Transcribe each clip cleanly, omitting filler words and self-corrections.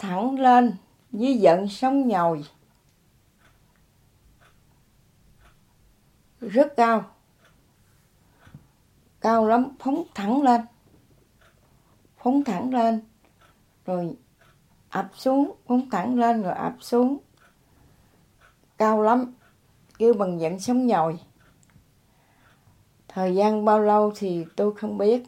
thẳng lên với vận sóng nhồi rất cao, cao lắm, phóng thẳng lên rồi ập xuống, phóng thẳng lên rồi ập xuống, cao lắm, kêu bằng vận sóng nhồi. Thời gian bao lâu thì tôi không biết.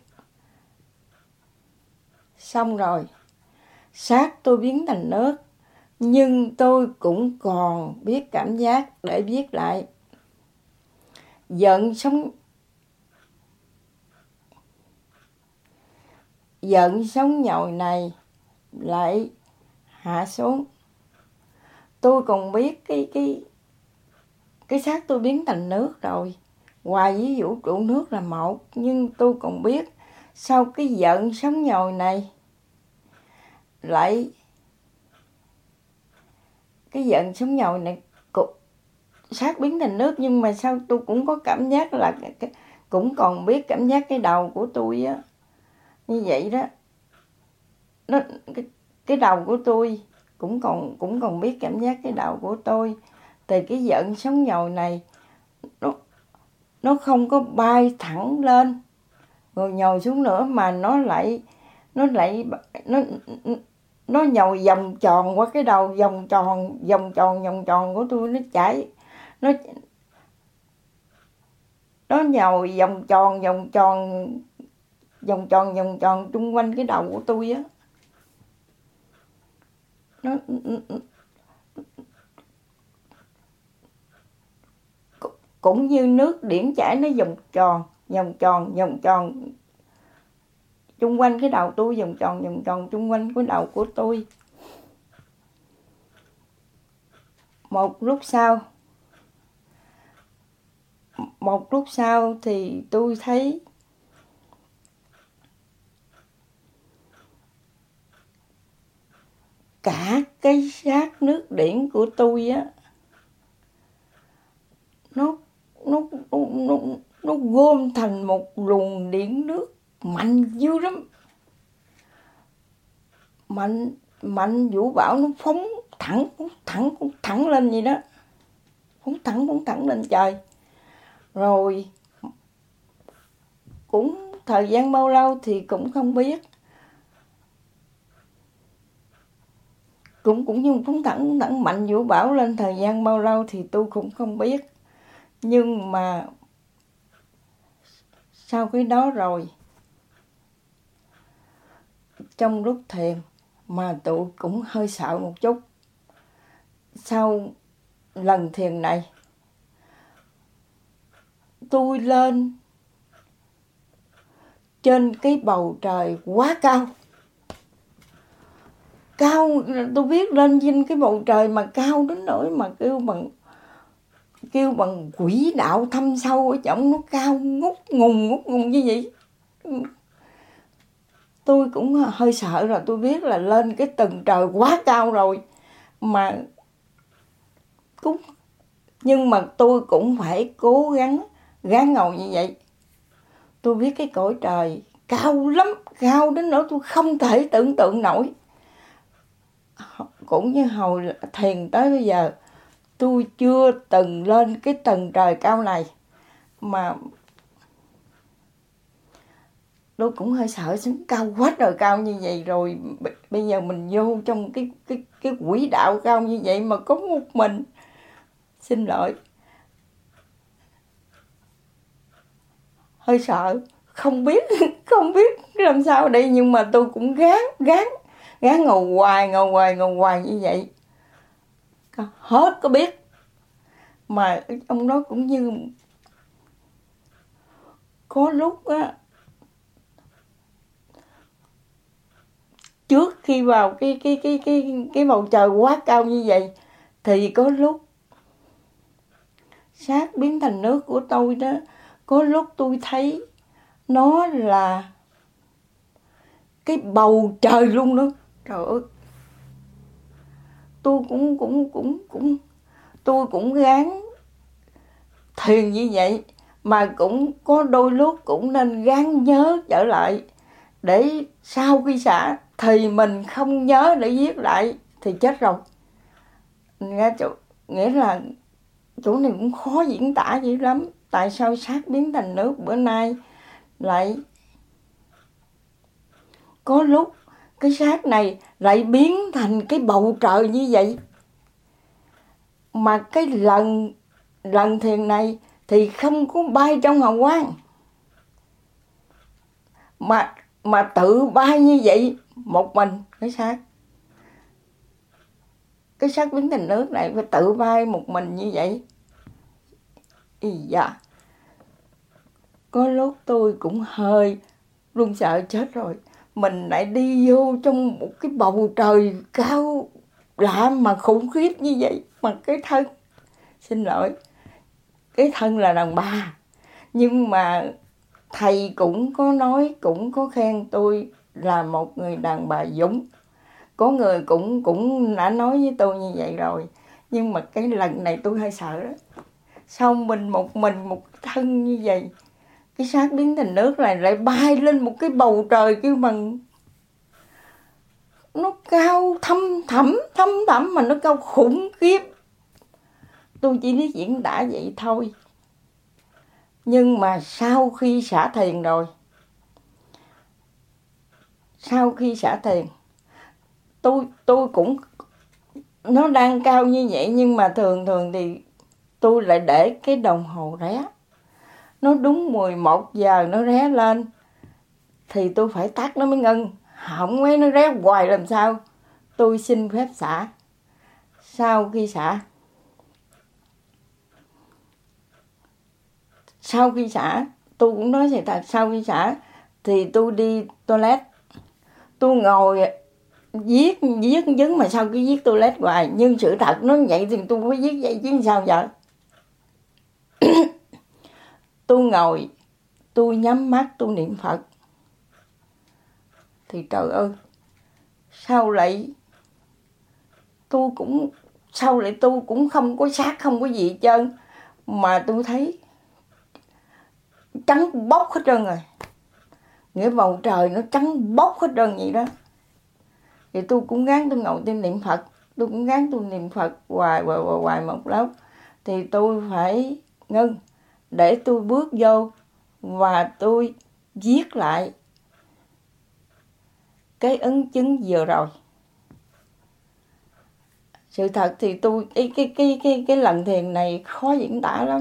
Xong rồi, xác tôi biến thành nước, nhưng tôi cũng còn biết cảm giác để viết lại. Vận sóng nhồi này lại hạ xuống. Tôi còn biết cái xác tôi biến thành nước rồi. Hoài với vũ trụ nước là một, nhưng tôi còn biết sau cái vận sóng nhồi này lại cái vận sóng nhồi này xác biến thành nước, nhưng mà sao tôi cũng có cảm giác là cũng còn biết cảm giác cái đầu của tôi á, như vậy đó. Cái đầu của tôi cũng còn biết cảm giác cái đầu của tôi. Thì cái vận sóng nhồi này nó không có bay thẳng lên rồi nhồi xuống nữa, mà nó nhồi vòng tròn qua cái đầu, vòng tròn của tôi, nó chảy, nó nhồi vòng tròn chung quanh cái đầu của tôi á. Nó cũng như nước điển chảy, nó vòng tròn chung quanh cái đầu tôi, vòng tròn chung quanh cái đầu của tôi. Một lúc sau thì tôi thấy cả cái xác nước điển của tôi á, nó gom thành một luồng điển nước mạnh dữ lắm, mạnh vũ bão, nó phóng thẳng lên vậy đó, phóng thẳng lên trời. Rồi cũng thời gian bao lâu thì cũng không biết, cũng như phóng thẳng mạnh vũ bão lên, thời gian bao lâu thì tôi cũng không biết. Nhưng mà sau cái đó rồi, trong lúc thiền mà tôi cũng hơi sợ một chút. Sau lần thiền này, tôi lên trên cái bầu trời quá cao, tôi biết lên trên cái bầu trời mà cao đến nỗi mà kêu bằng quỹ đạo thâm sâu ở trong, nó cao ngút ngùng như vậy. Tôi cũng hơi sợ rồi, tôi biết là lên cái tầng trời quá cao rồi mà nhưng mà tôi cũng phải cố gắng gắng ngồi như vậy. Tôi biết cái cõi trời cao lắm, cao đến nỗi tôi không thể tưởng tượng nổi. Cũng như hồi thiền tới bây giờ, tôi chưa từng lên cái tầng trời cao này, mà tôi cũng hơi sợ, cao quá trời cao như vậy rồi. Bây giờ mình vô trong cái quỹ đạo cao như vậy mà có một mình, xin lỗi, hơi sợ, không biết làm sao đây. Nhưng mà tôi cũng gắng ngồi hoài như vậy, hết có biết. Mà trong đó cũng như có lúc á, trước khi vào cái bầu trời quá cao như vậy, thì có lúc xác biến thành nước của tôi đó, có lúc tôi thấy nó là cái bầu trời luôn đó. Trời ơi, tôi cũng gắng thiền như vậy, mà cũng có đôi lúc cũng nên gắng nhớ trở lại, để sau khi xả thì mình không nhớ để viết lại thì chết rồi. Nghĩa là chỗ này cũng khó diễn tả dữ lắm. Tại sao xác biến thành nước bữa nay lại có lúc cái xác này lại biến thành cái bầu trời như vậy? Mà cái lần thiền này thì không có bay trong hào quang, mà tự bay như vậy một mình. Cái xác biến thành nước này phải tự bay một mình như vậy. Dạ, có lúc tôi cũng hơi run sợ chết rồi. Mình lại đi vô trong một cái bầu trời cao lạ mà khủng khiếp như vậy. Mà cái thân, xin lỗi, cái thân là đàn bà. Nhưng mà thầy cũng có nói, cũng có khen tôi là một người đàn bà dũng. Có người cũng đã nói với tôi như vậy rồi. Nhưng mà cái lần này tôi hơi sợ đó. Sao mình một thân như vậy, cái xác biến thành nước này lại bay lên một cái bầu trời kêu bằng nó cao thăm thẳm mà nó cao khủng khiếp. Tôi chỉ biết diễn tả vậy thôi. Nhưng mà sau khi xả thiền rồi, tôi cũng, nó đang cao như vậy, nhưng mà thường thì tôi lại để cái đồng hồ ré. Nó đúng 11 giờ nó ré lên thì tôi phải tắt nó mới ngưng. Không mấy nó ré hoài làm sao. Tôi xin phép xả. Sau khi xả tôi cũng nói sự thật, sau khi xả thì tôi đi toilet. Tôi ngồi viết mà sao cứ viết toilet hoài. Nhưng sự thật nó vậy thì tôi phải viết vậy chứ sao giờ. Tôi ngồi, tôi nhắm mắt, tôi niệm Phật. Thì trời ơi, sao lại tôi cũng không có xác, không có gì hết trơn. Mà tôi thấy trắng bóc hết trơn rồi. Nghĩa bầu trời nó trắng bóc hết trơn vậy đó. Thì tôi cũng gắng tôi ngồi tôi niệm Phật. Tôi cũng gắng tôi niệm Phật hoài một lúc. Thì tôi phải ngưng để tôi bước vô và tôi viết lại cái ấn chứng vừa rồi. Sự thật thì tôi cái lần thiền này khó diễn tả lắm.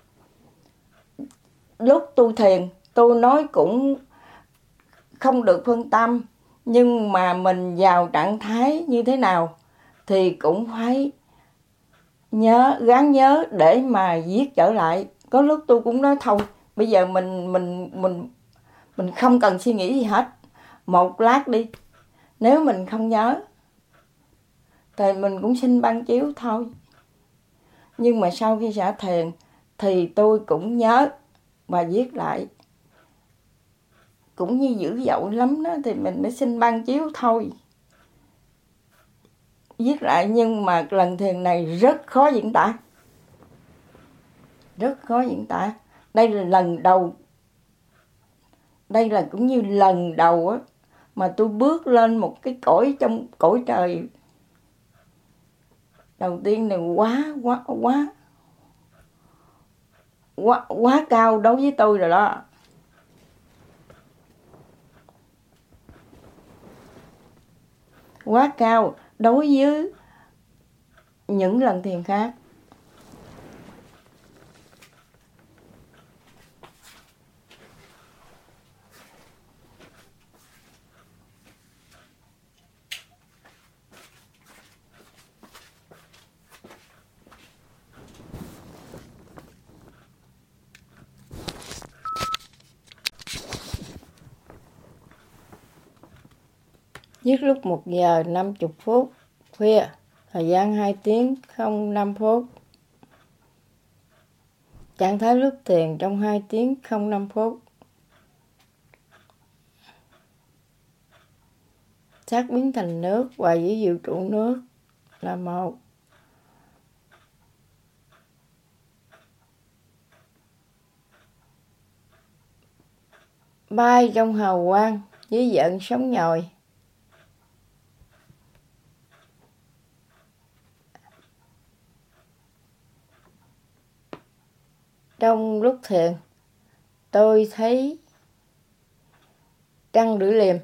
Lúc tôi thiền, tôi nói cũng không được phân tâm, nhưng mà mình vào trạng thái như thế nào thì cũng phải gắng nhớ để mà viết trở lại. Có lúc tôi cũng nói thôi, bây giờ mình không cần suy nghĩ gì hết, một lát đi, nếu mình không nhớ thì mình cũng xin ban chiếu thôi. Nhưng mà sau khi xả thiền thì tôi cũng nhớ và viết lại. Cũng như dữ dội lắm đó thì mình mới xin ban chiếu thôi. Viết lại, nhưng mà lần thiền này rất khó diễn tả. Rất khó diễn tả. Đây là lần đầu, đây là cũng như lần đầu á mà tôi bước lên một cái cõi trong cõi trời. Đầu tiên này quá cao đối với tôi rồi đó. Quá cao đối với những lần thiền khác. Viết lúc 1 giờ 50 phút khuya, thời gian 2 tiếng 05 phút. Trạng thái lúc thiền trong 2 tiếng 05 phút. Xác biến thành nước và với vũ trụ nước là một. Bay trong hào quang với vợn sóng nhồi. Trong lúc thiền, tôi thấy trăng lưỡi liềm.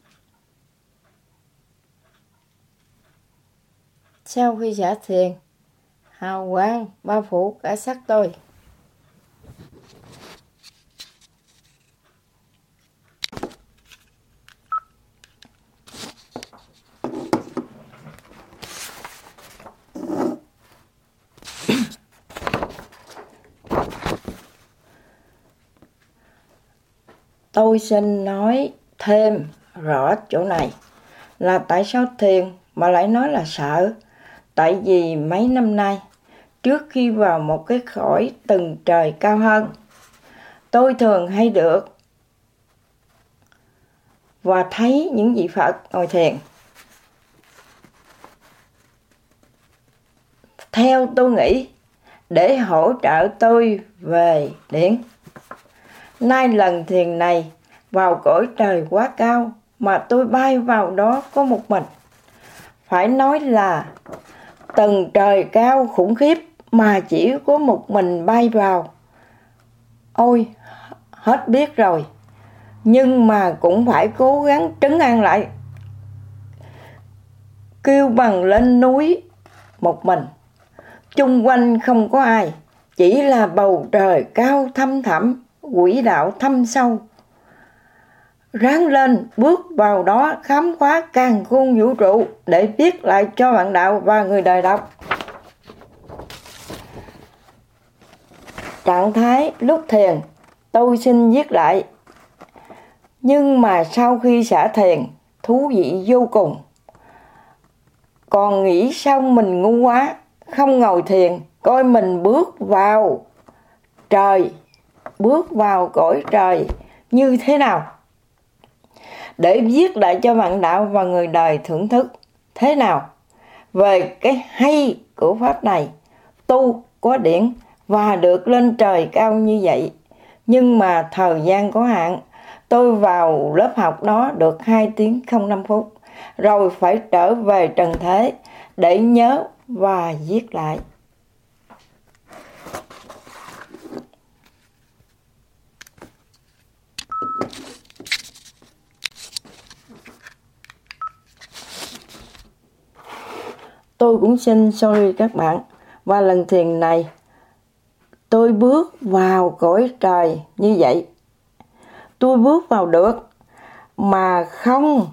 Sau khi xả thiền, hào quang bao phủ cả xác tôi. Tôi xin nói thêm rõ chỗ này là tại sao thiền mà lại nói là sợ. Tại vì mấy năm nay, trước khi vào một cái cõi tầng trời cao hơn, tôi thường hay được và thấy những vị Phật ngồi thiền. Theo tôi nghĩ, để hỗ trợ tôi về điển. Nay lần thiền này vào cõi trời quá cao mà tôi bay vào đó có một mình. Phải nói là tầng trời cao khủng khiếp mà chỉ có một mình bay vào. Ôi, hết biết rồi. Nhưng mà cũng phải cố gắng trấn an lại. Kêu bằng lên núi một mình. Chung quanh không có ai, chỉ là bầu trời cao thăm thẳm, quỹ đạo thâm sâu. Ráng lên bước vào đó khám phá càn khôn vũ trụ để viết lại cho bạn đạo và người đời đọc. Trạng thái lúc thiền tôi xin viết lại. Nhưng mà sau khi xả thiền, thú vị vô cùng. Còn nghĩ sao mình ngu quá, không ngồi thiền, coi mình bước vào trời, bước vào cõi trời như thế nào. Để viết lại cho bạn đạo và người đời thưởng thức thế nào về cái hay của pháp này, tu có điển và được lên trời cao như vậy. Nhưng mà thời gian có hạn, tôi vào lớp học đó được 2 tiếng 05 phút, rồi phải trở về trần thế để nhớ và viết lại. Tôi cũng xin sorry các bạn. Và lần thiền này, tôi bước vào cõi trời như vậy. Tôi bước vào được mà không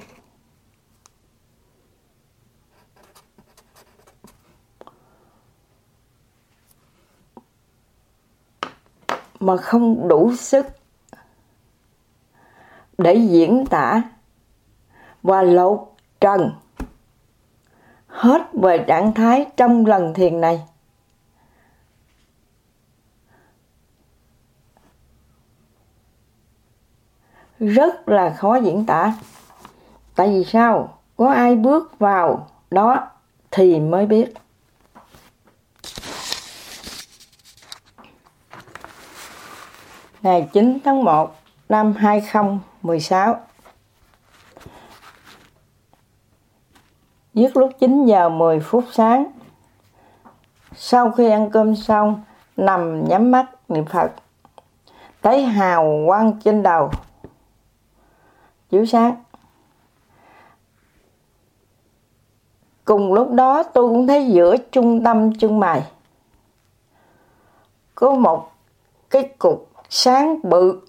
đủ sức để diễn tả và lột trần hết về trạng thái trong lần thiền này. Rất là khó diễn tả. Tại vì sao? Có ai bước vào đó thì mới biết. Ngày 9 tháng 1 năm 2016, viết lúc 9 giờ 10 phút sáng. Sau khi ăn cơm xong, nằm nhắm mắt niệm Phật. Thấy hào quang trên đầu chiếu sáng. Cùng lúc đó tôi cũng thấy giữa trung tâm chân mày có một cái cục sáng bự.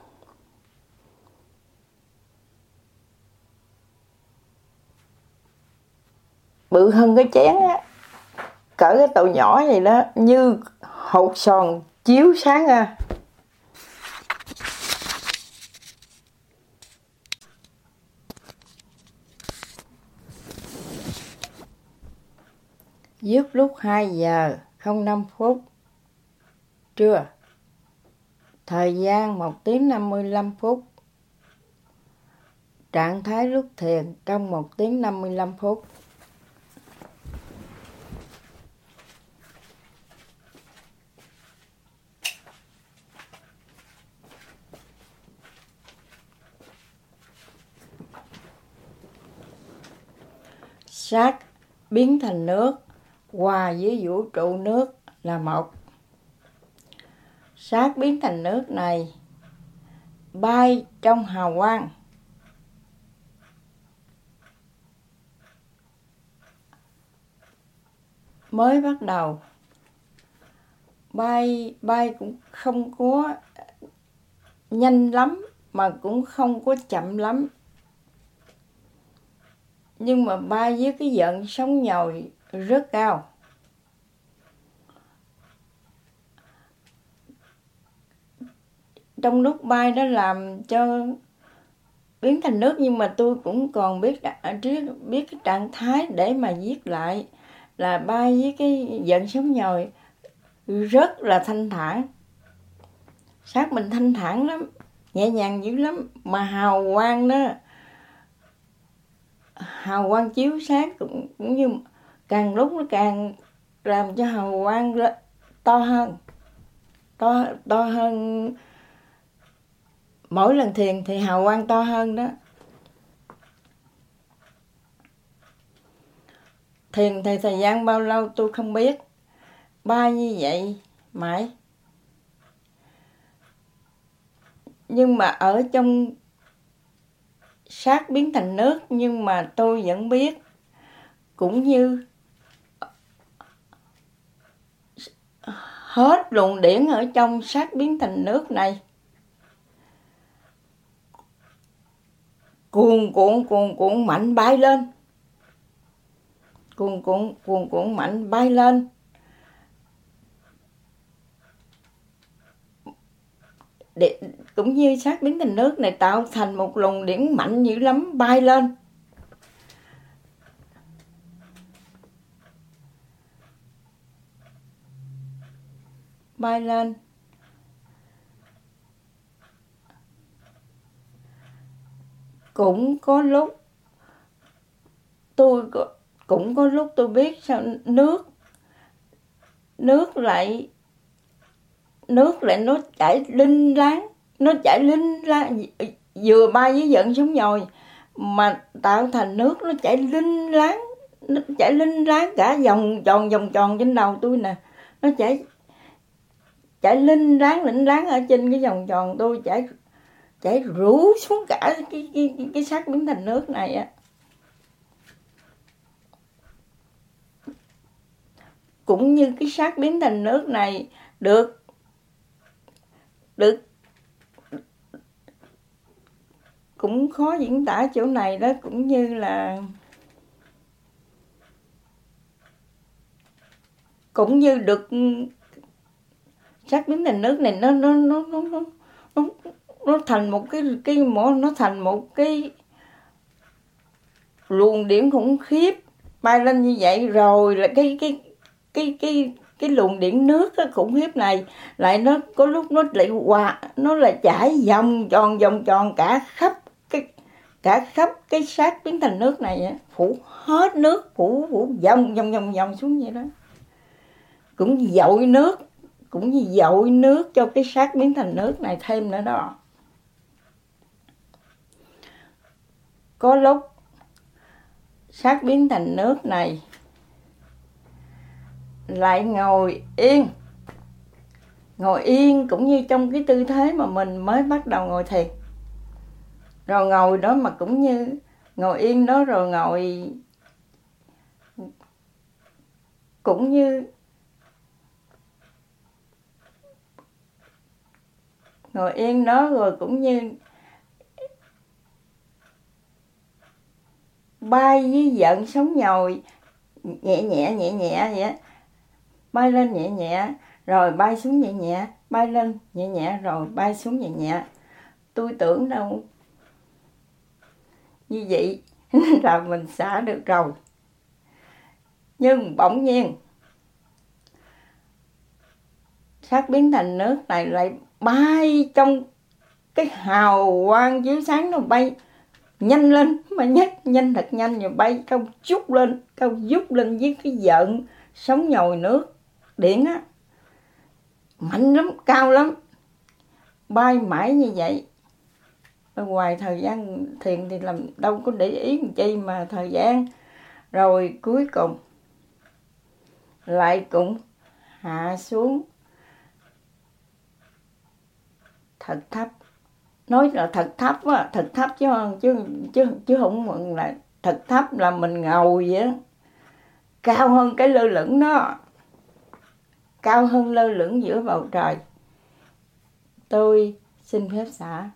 Bự hơn cái chén á, cỡ cái tàu nhỏ vậy đó, như hột sòn chiếu sáng ra. Dứt lúc 2 giờ 05 phút trưa. Thời gian 1 tiếng 55 phút. Trạng thái lúc thiền trong 1 tiếng 55 phút. Xác biến thành nước, hòa với vũ trụ nước là một. xác biến thành nước này bay trong hào quang. Mới bắt đầu bay cũng không có nhanh lắm mà cũng không có chậm lắm, nhưng mà bay với cái vận sóng nhồi rất cao. Trong lúc bay đó làm cho biến thành nước, nhưng mà tôi cũng còn biết cái trạng thái để mà viết lại là bay với cái vận sóng nhồi rất là thanh thản. Xác mình thanh thản lắm, nhẹ nhàng dữ lắm, mà hào quang đó, hào quang chiếu sáng cũng như càng lúc nó càng làm cho hào quang to hơn, to hơn. Mỗi lần thiền thì hào quang to hơn đó. Thiền thì thời gian bao lâu tôi không biết, bay như vậy mãi. Nhưng mà ở trong xác biến thành nước, nhưng mà tôi vẫn biết, cũng như hết luồng điển ở trong xác biến thành nước này cuồn cuộn mạnh bay lên, cuồn cuộn mạnh bay lên. Cũng như xác biến thành nước này tạo thành một luồng điển mạnh dữ lắm, bay lên. Bay lên. Cũng có lúc tôi biết sao nước lại nó chảy linh láng, vừa bay với vận sóng nhồi mà tạo thành nước nó chảy linh láng cả vòng tròn trên đầu tôi nè. Nó chảy linh láng ở trên cái vòng tròn tôi, chảy rủ xuống cả cái xác biến thành nước này á. Cũng như cái xác biến thành nước này được cũng khó diễn tả chỗ này đó, cũng như là cũng như được xác biến thành nước này nó thành một nó thành một cái luồng điện khủng khiếp bay lên như vậy. Rồi là cái luồng điện nước khủng khiếp này lại nó có lúc nó lại nó lại chảy vòng tròn cả khắp cái xác biến thành nước này, phủ hết nước, phủ vòng xuống vậy đó. Cũng như dội nước cho cái xác biến thành nước này thêm nữa đó. Có lúc xác biến thành nước này lại ngồi yên cũng như trong cái tư thế mà mình mới bắt đầu ngồi thiền. Rồi ngồi đó mà cũng như ngồi yên đó, rồi cũng như ngồi yên đó, rồi cũng như bay với vận sóng nhồi nhẹ vậy á. Bay lên nhẹ rồi bay xuống nhẹ, bay lên nhẹ rồi bay xuống nhẹ. Tôi tưởng đâu như vậy là mình xả được rồi. Nhưng bỗng nhiên xác biến thành nước này lại bay trong cái hào quang chiếu sáng, nó bay nhanh lên, mà nhanh thật nhanh, rồi bay cao vút lên với cái vận sóng nhồi nước điện á, mạnh lắm, cao lắm, bay mãi như vậy. Ở ngoài thời gian thiền thì làm đâu có để ý làm chi mà thời gian. Rồi cuối cùng lại cũng hạ xuống thật thấp. Nói là thật thấp á, thật thấp chứ không là thật thấp là mình ngồi vậy đó. Cao hơn cái lơ lửng đó. Cao hơn lơ lửng giữa bầu trời. Tôi xin phép xả.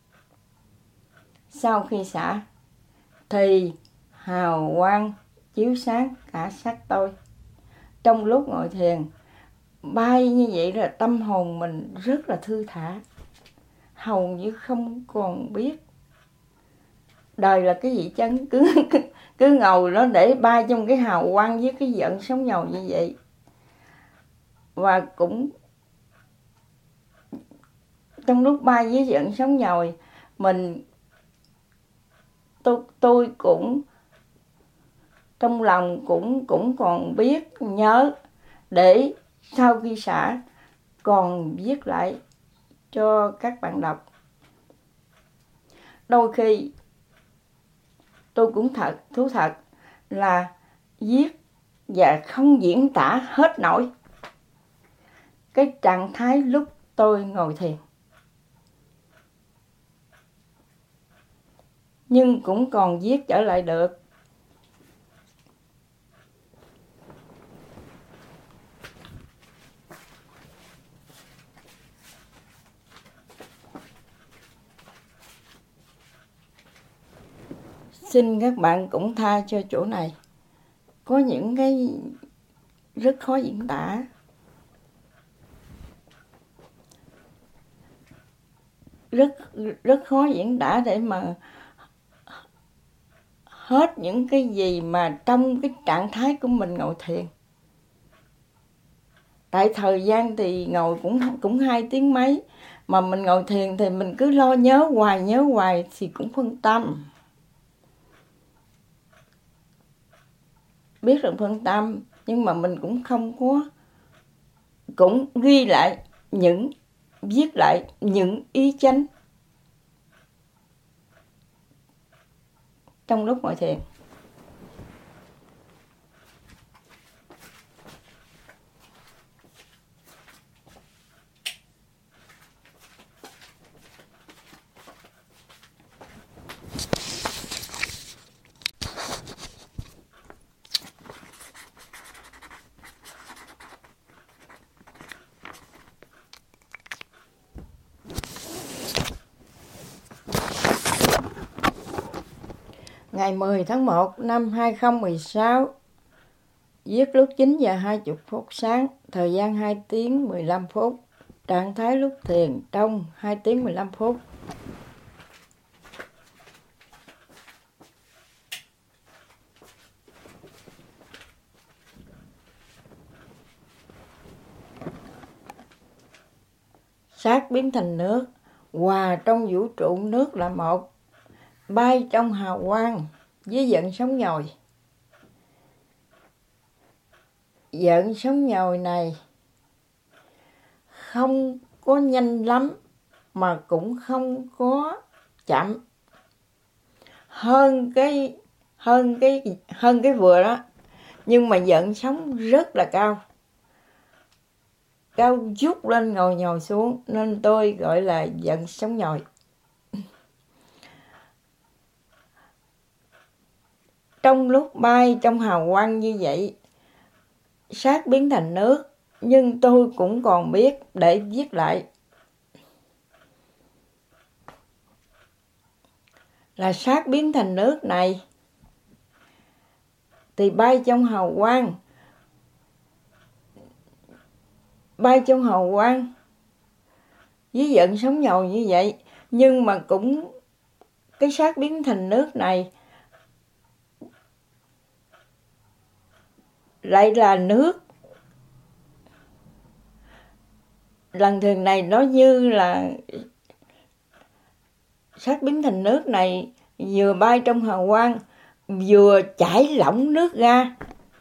Sau khi xả thì hào quang chiếu sáng cả xác tôi. Trong lúc ngồi thiền, bay như vậy là tâm hồn mình rất là thư thả. Hầu như không còn biết đời là cái gì chân, cứ ngồi đó để bay trong cái hào quang với cái vận sống nhồi như vậy. Và cũng trong lúc bay với vận sống nhồi, tôi cũng trong lòng cũng còn biết nhớ để sau khi xả còn viết lại cho các bạn đọc. Đôi khi tôi cũng thú thật là viết và không diễn tả hết nổi cái trạng thái lúc tôi ngồi thiền. Nhưng cũng còn viết trở lại được. Xin các bạn cũng tha cho chỗ này. Có những cái rất khó diễn tả. Rất khó diễn tả để mà hết những cái gì mà trong cái trạng thái của mình ngồi thiền. Tại thời gian thì ngồi cũng 2 tiếng mấy, mà mình ngồi thiền thì mình cứ lo nhớ hoài thì cũng phân tâm. Biết rằng phân tâm, nhưng mà mình cũng không có, cũng viết lại những ý chánh trong lúc ngồi thiền. Ngày 10 tháng 1 năm 2016, viết lúc 9 giờ 20 phút sáng, thời gian 2 tiếng 15 phút, trạng thái lúc thiền trong 2 tiếng 15 phút. Xác biến thành nước, hòa trong vũ trụ nước là một, bay trong hào quang với vận sống nhồi. Vận sống nhồi này không có nhanh lắm mà cũng không có chậm. Hơn cái vừa đó, nhưng mà vận sống rất là cao. Cao vút lên nhồi xuống, nên tôi gọi là vận sống nhồi. Trong lúc bay trong hào quang như vậy, xác biến thành nước, nhưng tôi cũng còn biết để viết lại. Là xác biến thành nước này thì bay trong hào quang với vận sống nhồi như vậy, nhưng mà cũng cái xác biến thành nước này lại là nước. Lần thiền này nó như là xác biến thành nước này vừa bay trong hào quang, vừa chảy lỏng nước ra.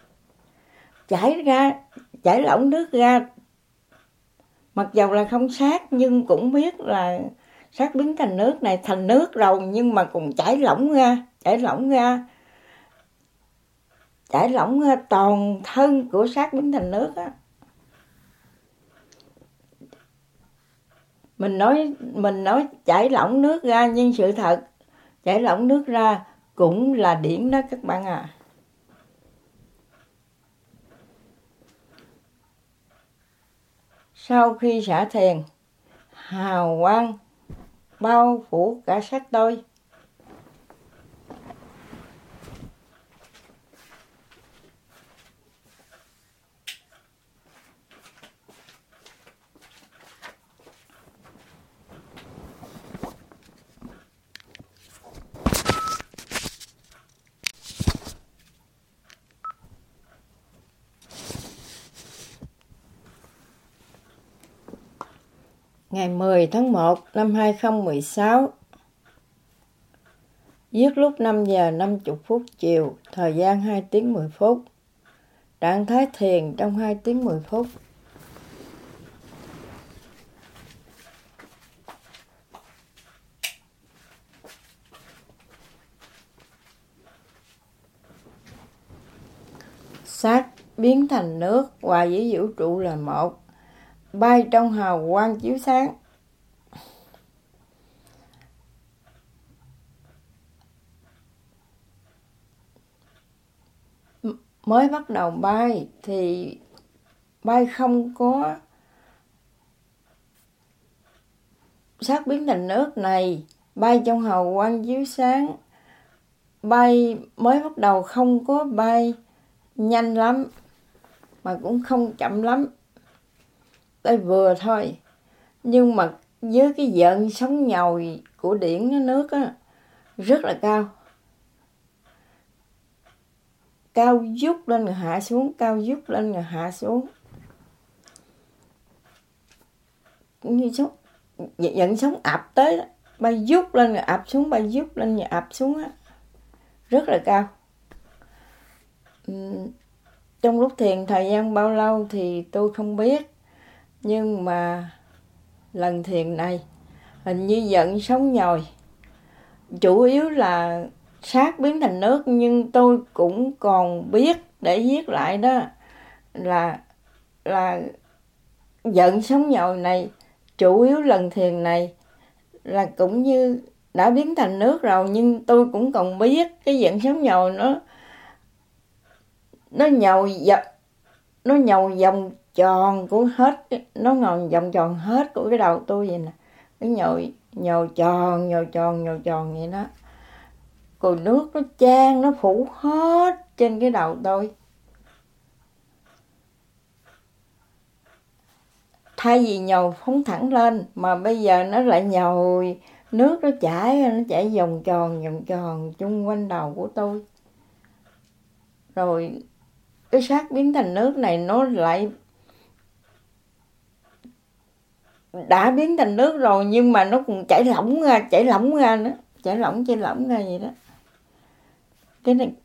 Chảy lỏng nước ra. Mặc dầu là không xác, nhưng cũng biết là xác biến thành nước này thành nước rồi, nhưng mà cũng chảy lỏng ra toàn thân của xác biến thành nước á. Mình nói chảy lỏng nước ra, nhưng sự thật chảy lỏng nước ra cũng là điển đó các bạn à. Sau khi xả thiền, hào quang bao phủ cả xác tôi. Ngày 10 tháng 1 năm 2016, giết lúc 5 giờ 50 phút chiều, thời gian 2 tiếng 10 phút. Trạng thái thiền trong 2 tiếng 10 phút. Xác biến thành nước, hòa với vũ trụ là một, bay trong hào quang chiếu sáng. Mới bắt đầu bay thì bay không có xác biến thành nước này, bay trong hào quang chiếu sáng. Bay mới bắt đầu không có bay nhanh lắm mà cũng không chậm lắm, bay vừa thôi. Nhưng mà với cái vận sóng nhồi của điển nước á, rất là cao. Cao vút lên rồi hạ xuống, cao vút lên rồi hạ xuống. Như sóng, vận sóng ập tới đó, bay vút lên rồi ập xuống, bay vút lên rồi ập xuống á. Rất là cao. Trong lúc thiền thời gian bao lâu thì tôi không biết. Nhưng mà lần thiền này hình như vận sóng nhồi. Chủ yếu là xác biến thành nước, nhưng tôi cũng còn biết để viết lại đó là vận sóng nhồi này, chủ yếu lần thiền này là cũng như đã biến thành nước rồi, nhưng tôi cũng còn biết cái vận sóng nhồi nó nhồi vòng tròn của hết, nó ngồi vòng tròn hết của cái đầu tôi vậy nè. Nó nhồi tròn vậy đó. Rồi nước nó chan, nó phủ hết trên cái đầu tôi. Thay vì nhồi phóng thẳng lên mà bây giờ nó lại nhồi, nước nó chảy vòng tròn chung quanh đầu của tôi. Rồi cái xác biến thành nước này nó lại đã biến thành nước rồi, nhưng mà nó cũng chảy lỏng ra nữa, chảy lỏng ra vậy đó.